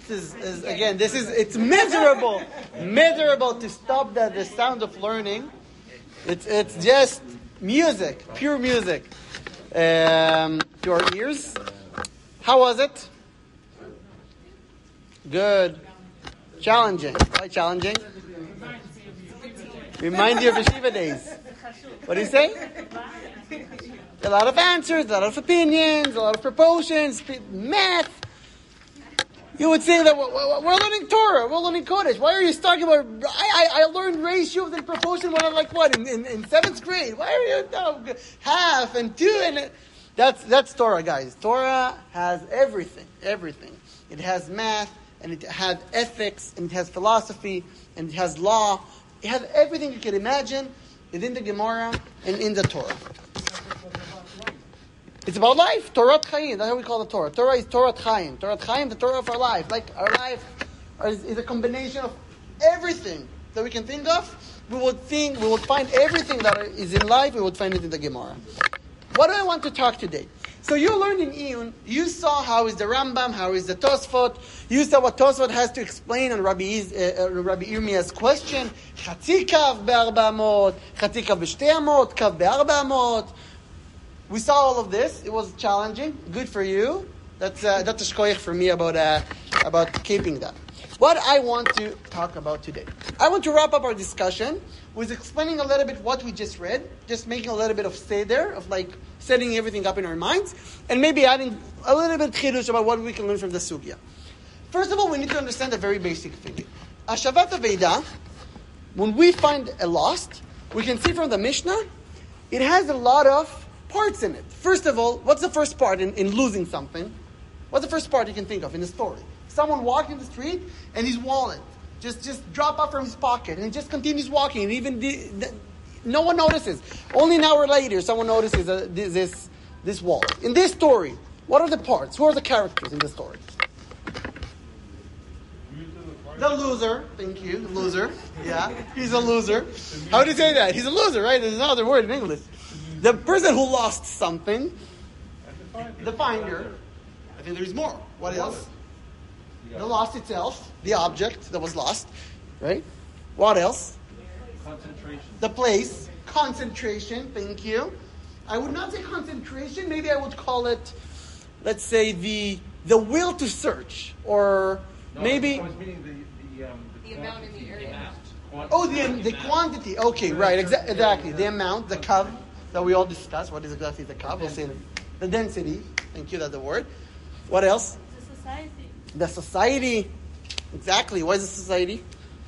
It's miserable to stop the sound of learning. It's just music, pure music to our ears. How was it? Good. Challenging. Why challenging? Remind you of yeshiva days. What do you say? A lot of answers, a lot of opinions, a lot of proportions, math. You would say that we're learning Torah, we're learning Kodesh. Why are you talking about? I learned ratios and proportion when I in 7th grade. Why are you half and 2 and that's Torah, guys. Torah has everything. It has math and it has ethics and it has philosophy and it has law. It has everything you can imagine. It's in the Gemara and in the Torah. It's about life. Torah Chaim. That's how we call the Torah. Torah is Torah Chaim. Torah Chaim, the Torah of our life. Like our life is a combination of everything that we can think of. We would find everything that is in life, we would find it in the Gemara. What do I want to talk today? So you learned in Iyun, you saw how is the Rambam, how is the Tosfot, you saw what Tosfot has to explain on Rabbi Yirmiya's question, Chatzi kav be'arba amot, Chatzi kav b'shtei amot, kav be'arba amot. We saw all of this. It was challenging. Good for you. That's a shkoyach for me about keeping that. What I want to talk about today. I want to wrap up our discussion with explaining a little bit what we just read, just making a little bit of seder, of like setting everything up in our minds, and maybe adding a little bit chidush about what we can learn from the sugya. First of all, we need to understand a very basic thing. Hashavat Aveidah, when we find a lost, we can see from the Mishnah, it has a lot of parts in it. First of all, what's the first part in losing something? What's the first part you can think of in the story? Someone walking the street and his wallet just drop out from his pocket and he just continues walking. And even no one notices. Only an hour later, someone notices this wallet. In this story, what are the parts? Who are the characters in the story? The loser. Thank you. The loser. Yeah, he's a loser. How do you say that? He's a loser, right? There's another word in English. The person who lost something. The finder. I think there's more. What else? The lost itself. The object that was lost. Right? What else? Concentration. The place. Concentration. Thank you. I would not say concentration. Maybe I would call it, let's say, the will to search. Or maybe... I was meaning the amount in the area. The quantity. Okay, right. Exactly. The amount. The kav that we all discussed. What is exactly the kav? We'll say the density. Thank you. That's the word. What else? The society. The society. Exactly. What is the society?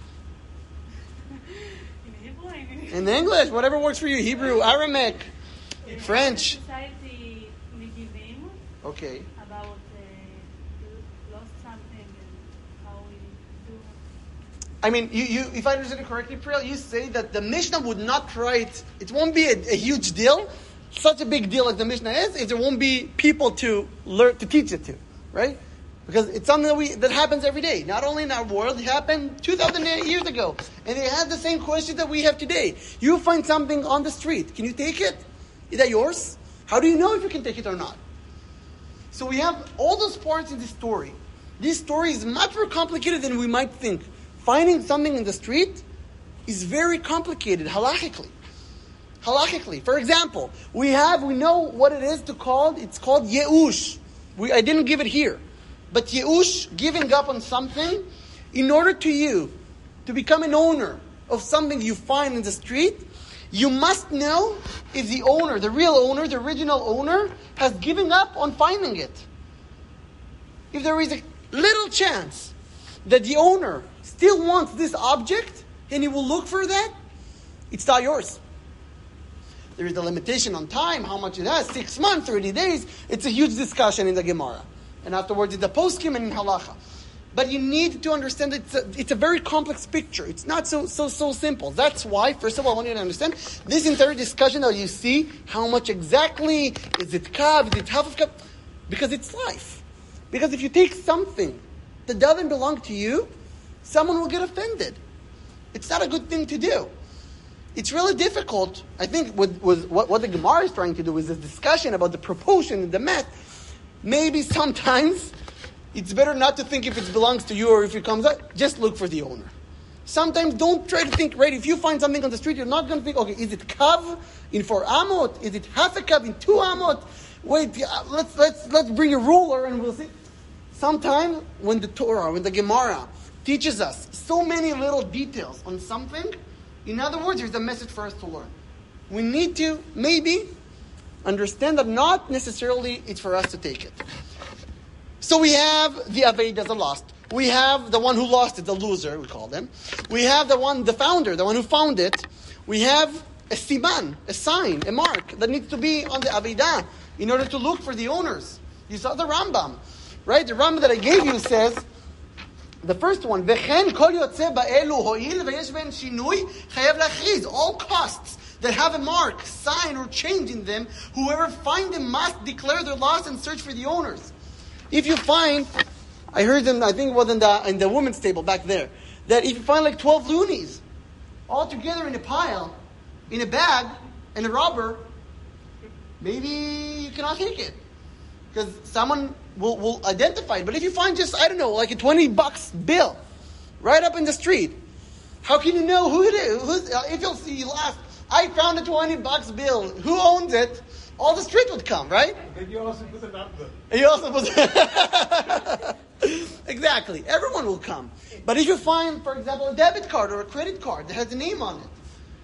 In English. Whatever works for you. Hebrew, Aramaic, French. Society giving. Okay. About lost something and how we do. I mean, you if I understand it correctly, Priya, you say that the Mishnah would not write, it won't be a huge deal, such a big deal as the Mishnah is, if there won't be people to learn, to teach it to, right? Because it's something that happens every day. Not only in our world, it happened 2,000 years ago. And they had the same questions that we have today. You find something on the street. Can you take it? Is that yours? How do you know if you can take it or not? So we have all those parts in this story. This story is much more complicated than we might think. Finding something in the street is very complicated, halachically. Halachically. For example, we know what it is it's called Yeush. I didn't give it here. But Yeush, giving up on something, in order to become an owner of something you find in the street, you must know if the owner, the real owner, the original owner, has given up on finding it. If there is a little chance that the owner still wants this object, and he will look for that, it's not yours. There is a limitation on time, how much it has, 6 months, 30 days. It's a huge discussion in the Gemara. And afterwards, in the poskim and in halacha. But you need to understand that it's a very complex picture. It's not so simple. That's why, first of all, I want you to understand this entire discussion that you see, how much exactly, is it kav, is it half of kav? Because it's life. Because if you take something that doesn't belong to you, someone will get offended. It's not a good thing to do. It's really difficult. I think with what the Gemara is trying to do is this discussion about the proportion and the math. Maybe sometimes It's better not to think if it belongs to you or if it comes out. Just look for the owner. Sometimes don't try to think, right, if you find something on the street, you're not going to think, okay, is it kav in 4 amot? Is it half a kav in 2 amot? Wait, let's bring a ruler and we'll see. Sometimes when the Torah, when the Gemara teaches us so many little details on something, in other words, there's a message for us to learn. We need to maybe understand that not necessarily it's for us to take it. So we have the Aveda, the lost. We have the one who lost it, the loser, we call them. We have the founder, the one who found it. We have a siman, a sign, a mark that needs to be on the Aveda in order to look for the owners. You saw the Rambam, right? The Rambam that I gave you says, the first one, V'chen kol yotze ba'elu ho'il v'yesh ben shinui chayav lachriz. All costs that have a mark, sign, or change in them, whoever find them must declare their loss and search for the owners. If you find, I heard them, I think it was in the women's table back there, that if you find like 12 loonies all together in a pile, in a bag, in a rubber, maybe you cannot take it. Because someone will identify it. But if you find just, I don't know, like a $20 bill right up in the street, how can you know who it is? If you'll ask, I found a $20 bill, who owns it? All the street would come, right? Then you also put a number. You also put exactly. Everyone will come. But if you find, for example, a debit card or a credit card that has a name on it,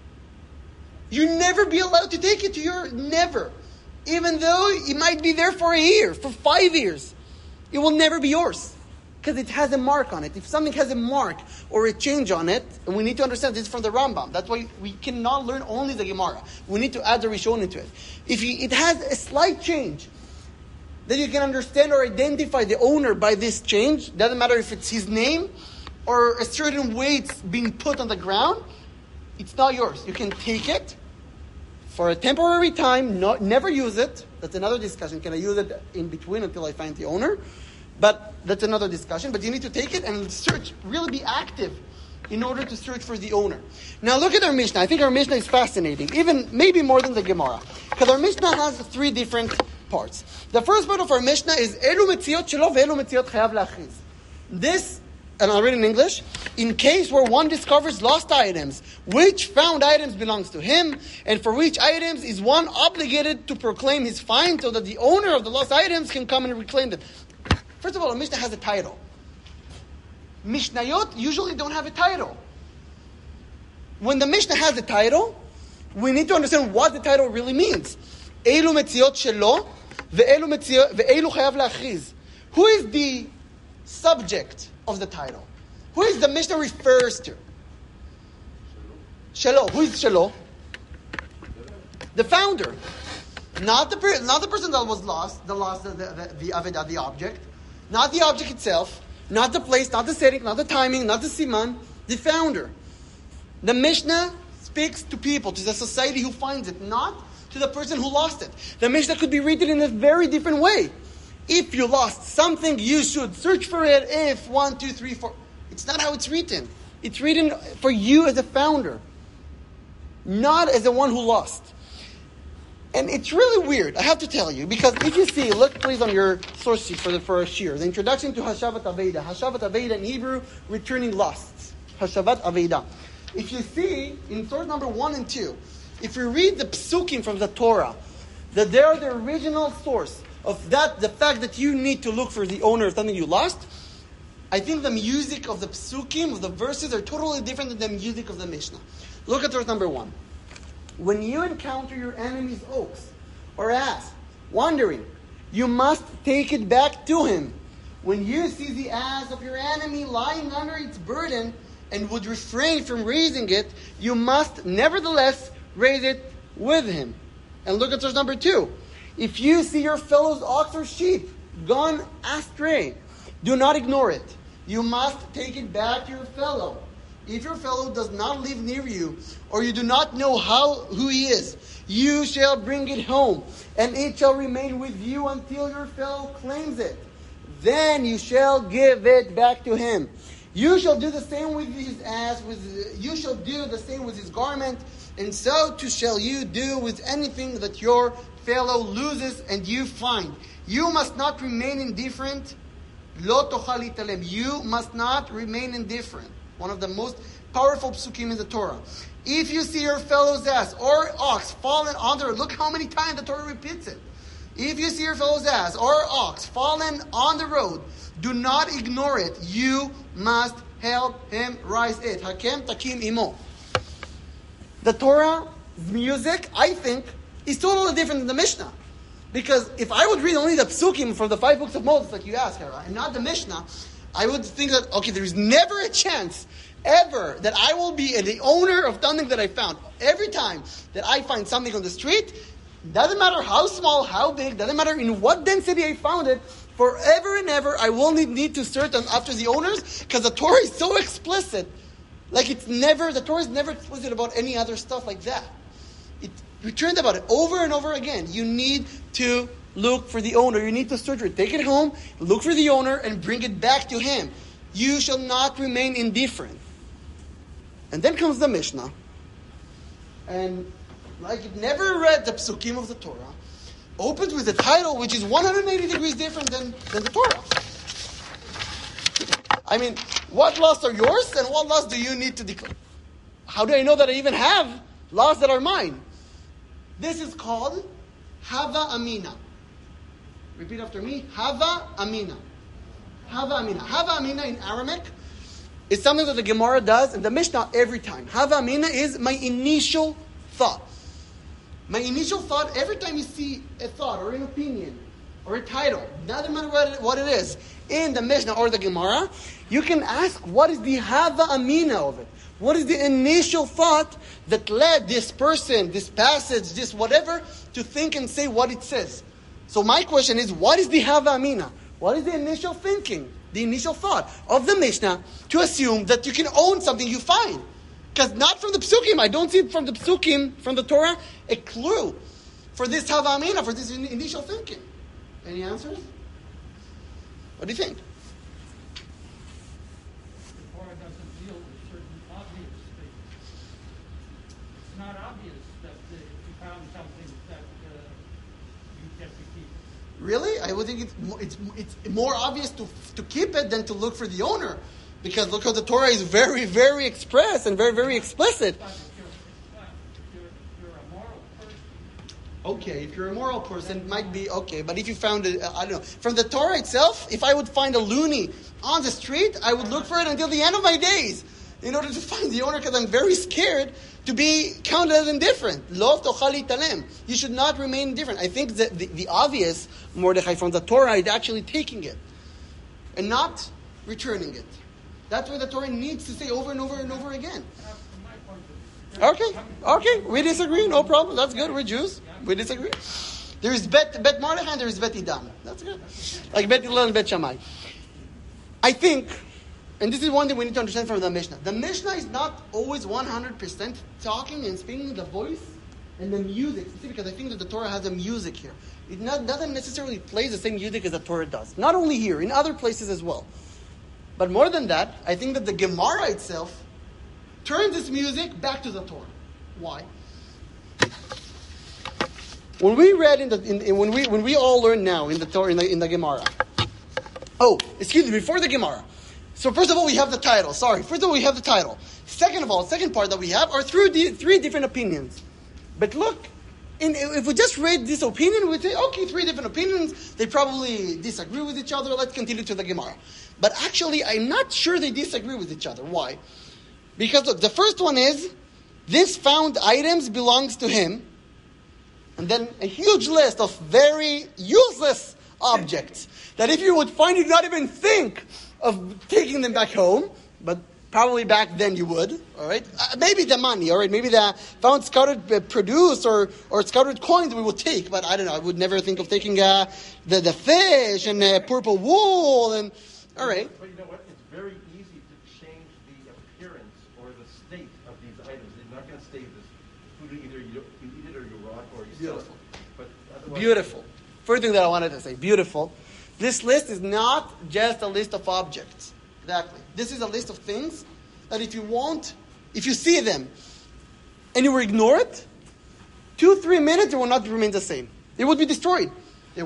you never be allowed to take it to your, never. Even though it might be there for a year, for 5 years, it will never be yours. Because it has a mark on it. If something has a mark or a change on it, and we need to understand this is from the Rambam. That's why we cannot learn only the Gemara. We need to add the Rishon into it. If it has a slight change, then you can understand or identify the owner by this change. Doesn't matter if it's his name or a certain weight being put on the ground. It's not yours. You can take it for a temporary time, never use it. That's another discussion. Can I use it in between until I find the owner? But that's another discussion. But you need to take it and search, really be active in order to search for the owner. Now look at our Mishnah. I think our Mishnah is fascinating, even maybe more than the Gemara. Because our Mishnah has 3 different parts. The first part of our Mishnah is Elu metziot shelo ve'elu metziot chayav lachiz. This, and I'll read in English, in case where one discovers lost items, which found items belongs to him, and for which items is one obligated to proclaim his find so that the owner of the lost items can come and reclaim them. First of all, a Mishnah has a title. Mishnayot usually don't have a title. When the Mishnah has a title, we need to understand what the title really means. Eilu metziot shelo, ve'eilu chayav lachiz. Who is the subject of the title? Who is the Mishnah refers to? Shelo. Who is Shelo? The founder. Not the person that was lost, the Avedah, the object. Not the object itself, not the place, not the setting, not the timing, not the siman, the founder. The Mishnah speaks to people, to the society who finds it, not to the person who lost it. The Mishnah could be written in a very different way. If you lost something, you should search for it. If 1, 2, 3, 4. It's not how it's written. It's written for you as a founder, not as the one who lost. And it's really weird, I have to tell you, because if you see, look please on your source sheet for the first year, the introduction to Hashavat Aveda. Hashavat Aveda in Hebrew, returning losts. Hashavat Aveda. If you see, in source number 1 and 2, if you read the psukim from the Torah, that they are the original source of that, the fact that you need to look for the owner of something you lost, I think the music of the psukim, of the verses, are totally different than the music of the Mishnah. Look at source number 1. When you encounter your enemy's ox or ass wandering, you must take it back to him. When you see the ass of your enemy lying under its burden and would refrain from raising it, you must nevertheless raise it with him. And look at source number 2. If you see your fellow's ox or sheep gone astray, do not ignore it. You must take it back to your fellow. If your fellow does not live near you, or you do not know who he is, you shall bring it home, and it shall remain with you until your fellow claims it. Then you shall give it back to him. You shall do the same with his ass, you shall do the same with his garment, and so too shall you do with anything that your fellow loses and you find. You must not remain indifferent Lo tochal litalem. You must not remain indifferent. One of the most powerful psukim in the Torah. If you see your fellow's ass or ox fallen on the road, look how many times the Torah repeats it. If you see your fellow's ass or ox fallen on the road, do not ignore it. You must help him rise it. Hakem takim imo. The Torah music, I think, is totally different than the Mishnah. Because if I would read only the psukim from the 5 books of Moses, like you asked, Hera, and not the Mishnah, I would think that, okay, there is never a chance ever that I will be the owner of something that I found. Every time that I find something on the street, doesn't matter how small, how big, doesn't matter in what density I found it, forever and ever I will need to search after the owners, because the Torah is so explicit. Like the Torah is never explicit about any other stuff like that. It returned about it over and over again. You need to look for the owner. You need to search for it. Take it home, look for the owner, and bring it back to him. You shall not remain indifferent. And then comes the Mishnah. And like it never read the psukim of the Torah, opens with a title which is 180 degrees different than the Torah. I mean, what laws are yours and what laws do you need to declare? How do I know that I even have laws that are mine? This is called Hava Amina. Repeat after me. Hava Amina. Hava Amina. Hava Amina in Aramaic is something that the Gemara does and the Mishnah every time. Hava Amina is my initial thought. My initial thought, every time you see a thought or an opinion or a title, doesn't matter what it is, in the Mishnah or the Gemara, you can ask, what is the Hava Amina of it? What is the initial thought that led this person, this passage, this whatever, to think and say what it says? So my question is, what is the Hava Amina? What is the initial thinking, the initial thought of the Mishnah to assume that you can own something you find? Because not from the Psukim, I don't see from the Psukim, from the Torah, a clue for this Hava Amina, for this initial thinking. Any answers? What do you think? The Torah doesn't deal with certain obvious things. It's not obvious that if you found something that you get to keep. Really? I would think it's more obvious to keep it than to look for the owner. Because look how the Torah is very, very express and very, very explicit. But if you're a moral person. Okay, if you're a moral person, it might be okay. But if you found it, I don't know. From the Torah itself, if I would find a loony on the street, I would look for it until the end of my days in order to find the owner, because I'm very scared to be counted as indifferent. Lo tochal litalem. You should not remain indifferent. I think that the obvious, Mordechai, from the Torah is actually taking it and not returning it. That's what the Torah needs to say over and over and over again. Okay, we disagree, no problem. That's good, we're Jews. We disagree. There is Bet Mordechai and there is Bet Idan. That's good. Like Bet Hillel and Bet Shammai. I think, and this is one thing we need to understand from the Mishnah. The Mishnah is not always 100% talking and speaking the voice and the music. See, because I think that the Torah has a music here. It doesn't necessarily play the same music as the Torah does. Not only here, in other places as well. But more than that, I think that the Gemara itself turns this music back to the Torah. Why? When we read when we all learn now in the Torah in the Gemara. Oh, excuse me, before the Gemara. So first of all, we have the title. Sorry. First of all, we have the title. Second of all, second part that we have are three different opinions. But look, if we just read this opinion, we say, okay, 3 different opinions. They probably disagree with each other. Let's continue to the Gemara. But actually, I'm not sure they disagree with each other. Why? Because look, the first one is, this found items belongs to him. And then a huge list of very useless objects that if you would find, you'd not even think of taking them back home. But probably back then you would, all right? Maybe the money, all right? Maybe the found scattered produce or scattered coins we would take. But I don't know, I would never think of taking the fish and purple wool and... All right. But you know what? It's very easy to change the appearance or the state of these items. They're not going to stay this food. Either you eat it or you rot or you sell it. But otherwise, beautiful. First thing that I wanted to say, beautiful. This list is not just a list of objects. Exactly. This is a list of things that if you see them and you will ignore it, 2-3 minutes, it will not remain the same. It will be destroyed.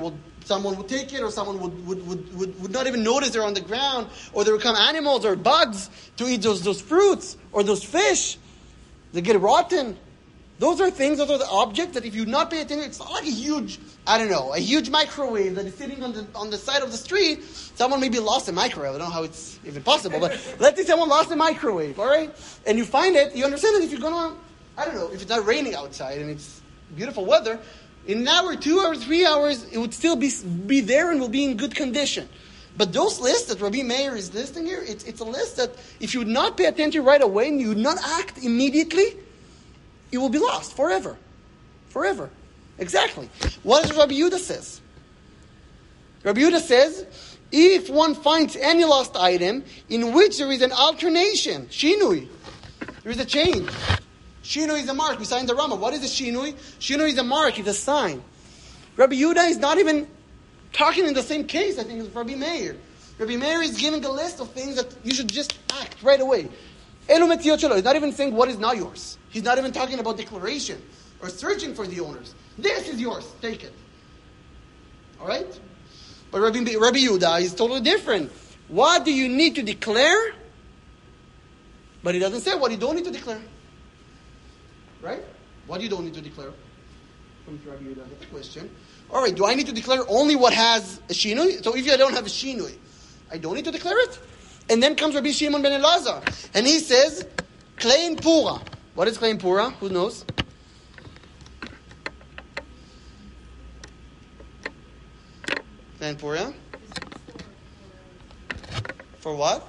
someone would take it, or someone would not even notice they're on the ground, or there would come animals or bugs to eat those fruits, or those fish. They get rotten. Those are things, those are the objects that if you not pay attention, it's not like a huge microwave that is sitting on the side of the street. Someone maybe lost a microwave. I don't know how it's even possible, but let's say someone lost a microwave, all right? And you find it, you understand that if you're going to, I don't know, if it's not raining outside and it's beautiful weather, in an hour, 2 hours, 3 hours, it would still be there and will be in good condition. But those lists that Rabbi Meir is listing here, it's a list that if you would not pay attention right away and you would not act immediately, it will be lost forever. Forever. Exactly. What does Rabbi Yehuda says? Rabbi Yehuda says, if one finds any lost item in which there is an alternation, shinui, there is a change. Shinui is a mark. We signed the Rama. What is a shinui? Shinui is a mark. It's a sign. Rabbi Yehuda is not even talking in the same case, I think, as Rabbi Meir. Rabbi Meir is giving a list of things that you should just act right away. Elu metziot shelo. He's not even saying what is not yours. He's not even talking about declaration or searching for the owners. This is yours. Take it. All right? But Rabbi Yehuda is totally different. What do you need to declare? But he doesn't say what you don't need to declare. Right? What you don't need to declare? From Rabbi Yehuda. That's a question. All right, do I need to declare only what has a shinui? So if I don't have a shinui, I don't need to declare it? And then comes Rabbi Shimon ben Elazar. And he says, Klein Pura. What is Klein Pura? Who knows? Klein Pura? For what?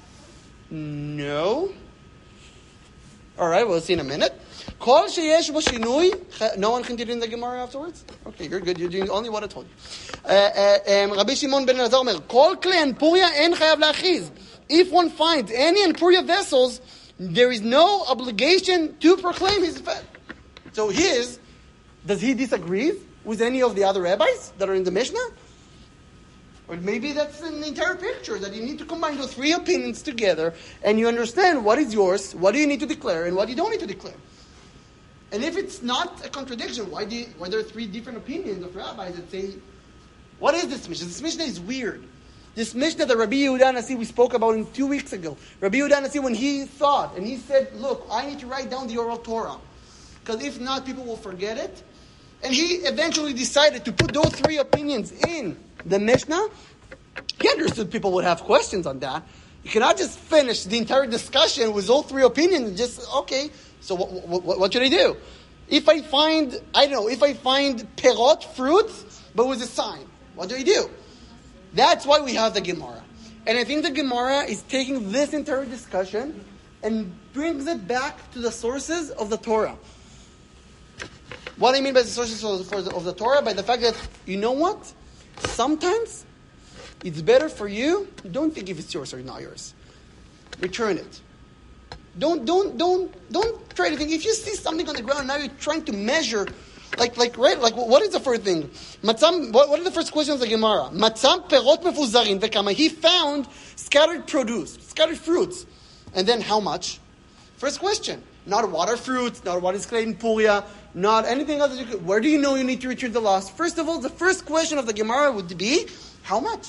No. All right, we'll see in a minute. Kol sheyesh bo shinui. No one continued in the Gemara afterwards? Okay, you're good. You're doing only what I told you. Rabbi Shimon ben Elazar omer, Kol klei anpuria en chayav lachiz. If one finds any anpuria vessels, there is no obligation to proclaim his faith. So does he disagree with any of the other rabbis that are in the Mishnah? Or maybe that's an entire picture, that you need to combine those three opinions together and you understand what is yours, what do you need to declare, and what you don't need to declare. And if it's not a contradiction, why there are three different opinions of rabbis that say, what is this Mishnah? This Mishnah is weird. This Mishnah that Rabbi Yehuda Nasi we spoke about 2 weeks ago. Rabbi Yehuda Nasi, when he thought, and he said, look, I need to write down the oral Torah. Because if not, people will forget it. And he eventually decided to put those three opinions in the Mishnah. He understood people would have questions on that. You cannot just finish the entire discussion with all three opinions and just, okay, so what should I do? If I find perot, fruits, but with a sign, what do I do? That's why we have the Gemara. And I think the Gemara is taking this entire discussion and brings it back to the sources of the Torah. What do I mean by the sources of the Torah? By the fact that, you know what? Sometimes it's better for you, don't think if it's yours or not yours. Return it. Don't try to think. If you see something on the ground, now you're trying to measure, like what is the first thing? What are the first questions of the Gemara? Matzam perot mefuzarin vekama. He found scattered fruits. And then how much? First question. Not what are fruits, not what is klein puria, not anything else. Where do you know you need to return the lost? First of all, the first question of the Gemara would be, how much?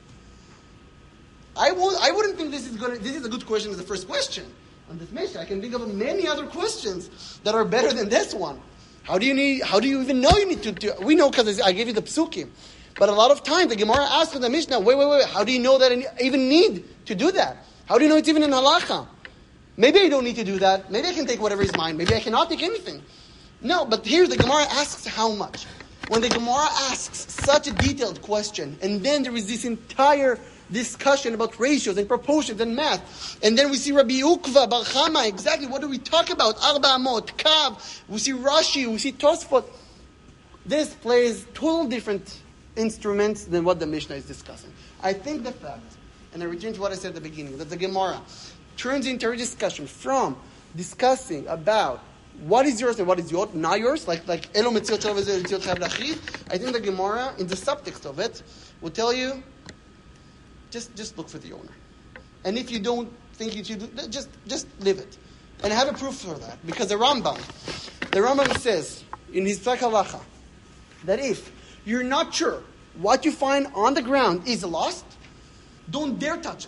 I wouldn't think this is a good question as the first question on this Mishnah. I can think of many other questions that are better than this one. How do you even know you need to we know because I gave you the psukim. But a lot of times the Gemara asks in the Mishnah, wait, how do you know that I even need to do that? How do you know it's even in halacha? Maybe I don't need to do that. Maybe I can take whatever is mine. Maybe I cannot take anything. No, but here the Gemara asks how much. When the Gemara asks such a detailed question, and then there is this entire discussion about ratios and proportions and math, and then we see Rabbi Ukva, Bar Chama, exactly what do we talk about? Arba Amot, Kav, we see Rashi, we see Tosfot. This plays total different instruments than what the Mishnah is discussing. I think the fact, and I return to what I said at the beginning, that the Gemara turns into a discussion from discussing about what is yours and what is not yours, like Elo Metziot Shelo V'Zeh Metziot Chayav Lachiz. I think the Gemara, in the subtext of it, will tell you, just look for the owner. And if you don't think you should do, just leave it. And I have a proof for that, because the Rambam says in his Tzak Halacha that if you're not sure what you find on the ground is lost, don't dare touch it.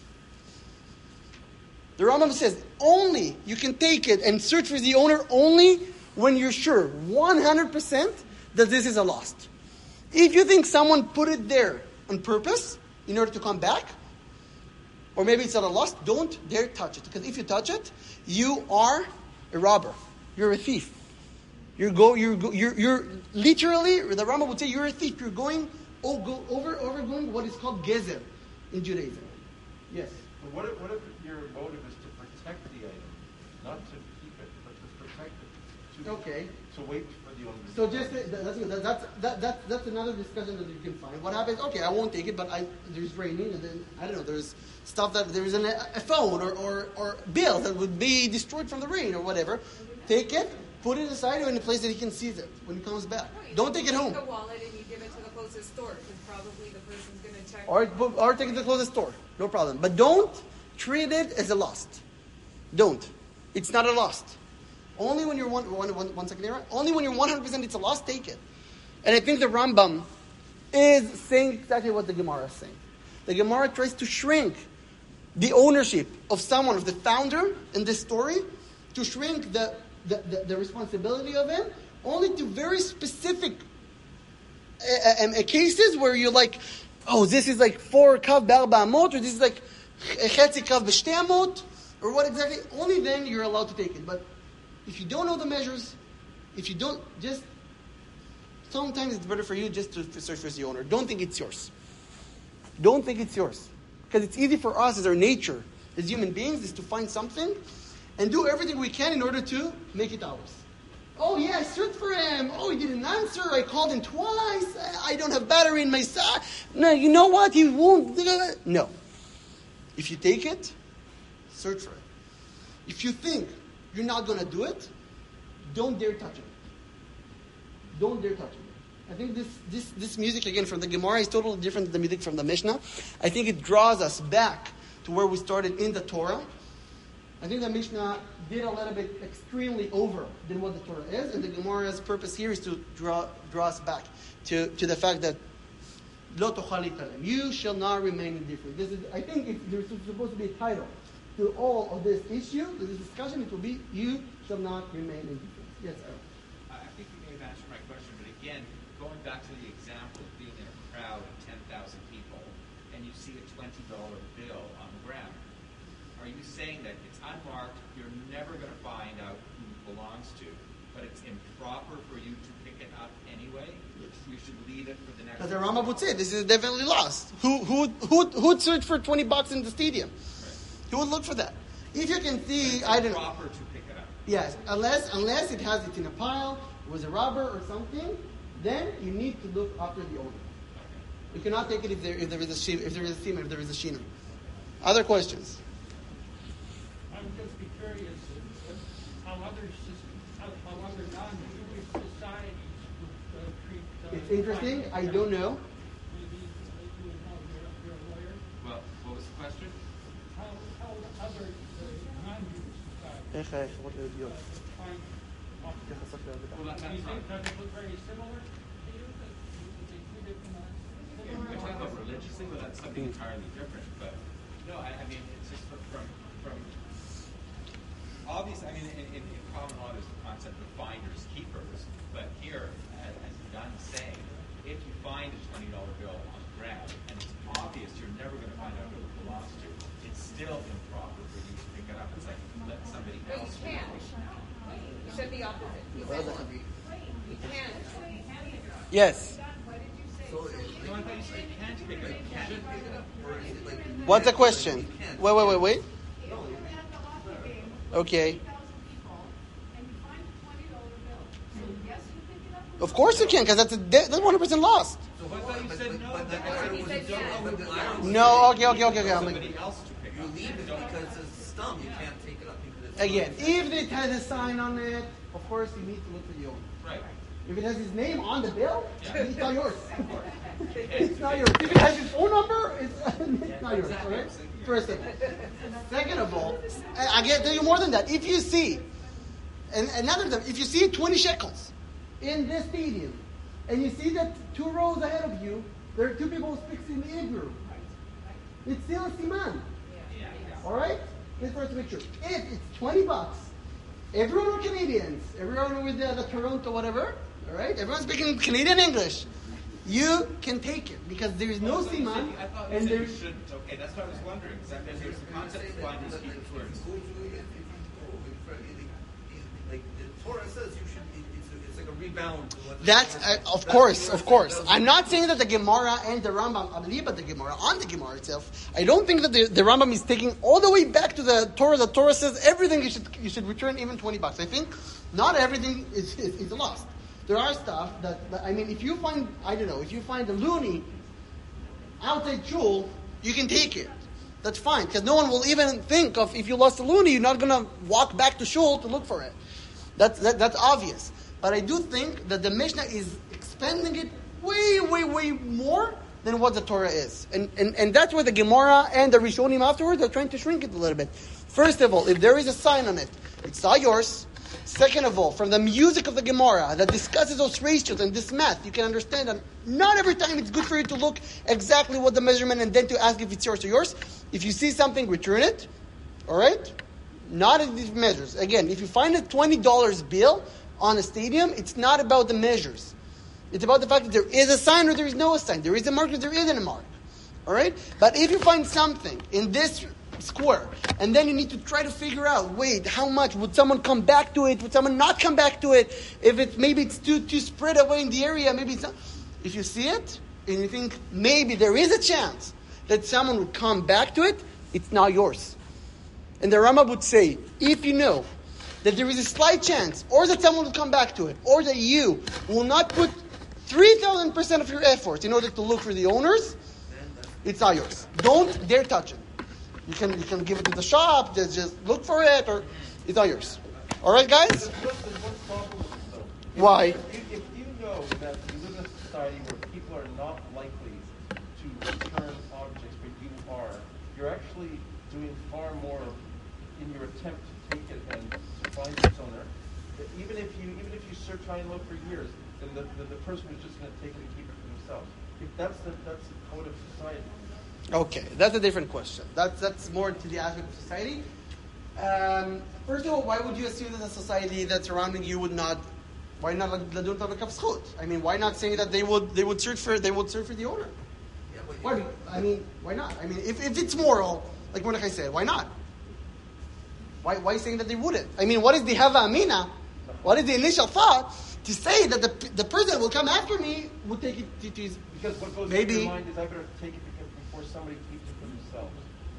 The Rambam says only you can take it and search for the owner only when you're sure 100% that this is a lost. If you think someone put it there on purpose in order to come back, or maybe it's not a lost, don't dare touch it. Because if you touch it, you are a robber. You're a thief. You're literally, the Rambam would say, you're a thief. You're going overgoing what is called gezer in Judaism. Yes. But what if your motive is to protect the item, not to keep it, but to protect it? Okay. To wait for the owner. So just that's another discussion that you can find. What happens? Okay, I won't take it, but there's raining, and then I don't know. There's stuff that there is a phone or bill that would be destroyed from the rain or whatever. Take it, put it aside, or in a place that he can seize it when he comes back. No, Don't take it home. Take a wallet and you give it to the closest store because probably the person's going to check. Or take it to the closest store. No problem. But don't treat it as a lost. Don't. It's not a lost. Only when you're one second here. Only when you're 100% it's a loss, take it. And I think the Rambam is saying exactly what the Gemara is saying. The Gemara tries to shrink the ownership of someone, of the founder in this story, to shrink the responsibility of him, only to very specific cases where you're like, oh, this is like 4 kav be'arba amot, or this is like chetzi kav b'shtei amot, or what exactly. Only then you're allowed to take it. But if you don't know the measures, if you don't, just sometimes it's better for you just to search for the owner. Don't think it's yours. Don't think it's yours. Because it's easy for us as our nature, as human beings, is to find something and do everything we can in order to make it ours. Oh yeah, I searched for him. Oh, he didn't answer. I called him twice. I don't have battery in my side. No, you know what? He won't. No. If you take it, search for it. If you think you're not going to do it, don't dare touch it. Don't dare touch it. I think this music, again, from the Gemara is totally different than the music from the Mishnah. I think it draws us back to where we started in the Torah. I think the Mishnah did a little bit extremely over than what the Torah is, and the Gemara's purpose here is to draw us back to the fact that Lo tochal litalem, you shall not remain indifferent. This is, I think, if there's supposed to be a title to all of this issue, to this discussion, it will be "You shall not remain indifferent." Yes, Aaron. I think you may have answered my question, but again, going back to the example of being in a crowd of 10,000 people, and you see a $20 bill on the ground, are you saying that it's unmarked, you're never going to find out who it belongs to, but it's improper for you to pick it up anyway? Yes. You should leave it for the next. As the Rambam would say, this is definitely lost. Who'd search for $20 in the stadium? Who would look for that? If you can see, I don't know. Proper to pick it up. Yes, unless it has it in a pile, was a robber or something, then you need to look after the owner. Okay. You cannot take it if there is a shima, if there is a shina. Other questions? I would just be curious how other non-Jewish societies would treat. It's interesting. I don't know. Maybe you would know. You're a lawyer. Well, what was the question? How other non-Jewish societies find Well, do you think does it look very similar to you? That they treat it in a similar We're talking way? about religiously, well, that's something entirely different. But no, I mean, it's just from obvious. I mean, in common law, there's the concept of finders keepers. But here, as Dan's saying, if you find a $20 bill on the ground and it's obvious you're never going to find out who it belongs to, it's still improper for you to pick it up. It's like let somebody But else. you can. You said the opposite. You can. Yes. No, I thought you said you can't pick it up. Can't. What's the question? Wait. Okay. Of course you can, because that's 100% lost. So I thought you said no. He said yes. No. Okay. I'm like, Somebody else to pick You up. leave it because it's stump. You can't take it up because it's again, if it has a sign on it, of course you need to look for the owner. Right. If it has his name on the bill, it's not yours. Of course. It's not yours. If it has his phone number, it's not yours. All right? First of all. Second of all, I can tell you more than that. If you see, and another thing, if you see 20 shekels in this stadium, and you see that 2 rows ahead of you, there are 2 people who speak in Hebrew. It's still a siman. All right? This first picture. If it's $20, everyone are Canadians, everyone with the Toronto whatever, all right? Everyone's speaking Canadian English. You can take it because there is no siman, and there shouldn't. Okay, that's what I was wondering. Because there's a concept behind these people's words. Like the Torah says, you should. It's like a rebound. To what That's of course. I'm not saying that the Gemara and the Rambam. I believe about the Gemara on the Gemara itself. I don't think that the Rambam is taking all the way back to the Torah. The Torah says everything you should return, even $20. I think not everything is lost. There are stuff that I mean, if you find a loony outside shul, you can take it. That's fine because no one will even think of if you lost a loony, you're not gonna walk back to shul to look for it. That's obvious. But I do think that the Mishnah is expanding it way more than what the Torah is. And that's where the Gemara and the Rishonim afterwards are trying to shrink it a little bit. First of all, if there is a sign on it, it's not yours. Second of all, from the music of the Gemara that discusses those ratios and this math, you can understand that not every time it's good for you to look exactly what the measurement and then to ask if it's yours or yours. If you see something, return it. All right? Not in these measures. Again, if you find a $20 bill on a stadium, it's not about the measures. It's about the fact that there is a sign or there is no sign. There is a mark or there isn't a mark. All right? But if you find something in this square, and then you need to try to figure out, wait, how much? Would someone come back to it? Would someone not come back to it? If it's too spread away in the area, maybe it's not. If you see it, and you think maybe there is a chance that someone would come back to it, it's not yours. And the Rama would say, if you know that there is a slight chance, or that someone will come back to it, or that you will not put 3,000% of your efforts in order to look for the owners, it's not yours. Don't dare touch it. You can give it to the shop, just look for it, or it's not yours. All right, guys? There's one problem with this, though. Why? If you know that you live in a society where people are not likely to return objects where you are, you're actually doing far more in your attempt to take it and to find its owner. Even if you try and look for years, then the person is just going to take it and keep it for themselves. If that's the code of society. Okay, that's a different question. That's more to the aspect of society. First of all, why would you assume that the society that's surrounding you would not? Why not ladun tabakaf schut? I mean, why not say that they would search for the owner? Yeah, Why? I mean, why not? I mean, if it's moral, like Mordechai said, why not? Why saying that they wouldn't? I mean, what is the hava amina? What is the initial thought to say that the person that will come after me would take it to his? Because what goes maybe, through your mind is I better take it before somebody keeps it for themselves.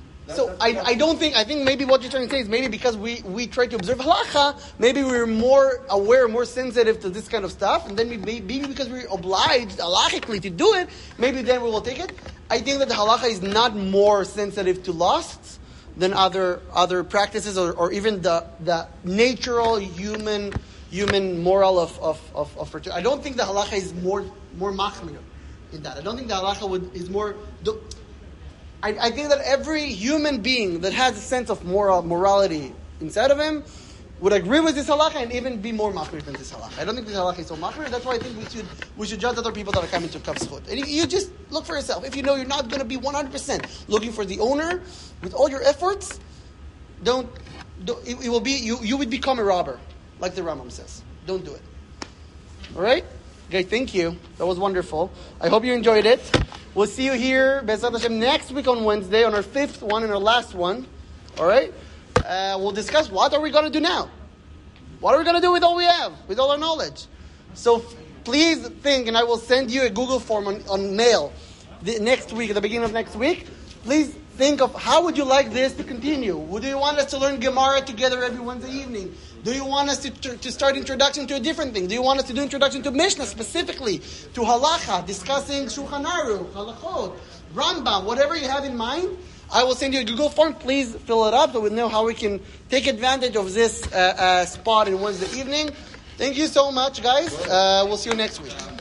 I think maybe what you're trying to say is maybe because we try to observe halacha, maybe we're more aware, more sensitive to this kind of stuff, and then maybe because we're obliged halachically to do it, maybe then we will take it. I think that the halacha is not more sensitive to lusts than other practices or even the natural human moral of virtue. I don't think the halacha is more machmir in that. I don't think the halacha is more. I think that every human being that has a sense of morality inside of him would agree with this halacha and even be more machmir than this halacha. I don't think this halacha is so machmir. That's why I think we should judge other people that are coming to kav zchut. And you just look for yourself. If you know you're not going to be 100% looking for the owner with all your efforts, it will be you would become a robber, like the Rambam says. Don't do it. All right? Okay, thank you. That was wonderful. I hope you enjoyed it. We'll see you here, Be'ezrat Hashem, next week on Wednesday on our 5th one and our last one. All right? We'll discuss what are we going to do now. What are we going to do with all we have, with all our knowledge? So please think, and I will send you a Google form on mail next week, at the beginning of next week. Please think of how would you like this to continue. Would you want us to learn Gemara together every Wednesday evening? Do you want us to start introduction to a different thing? Do you want us to do introduction to Mishnah specifically, to Halacha, discussing Shulchan Aruch, Halachot, Rambam, whatever you have in mind? I will send you a Google form. Please fill it up so we know how we can take advantage of this spot in Wednesday evening. Thank you so much, guys. We'll see you next week.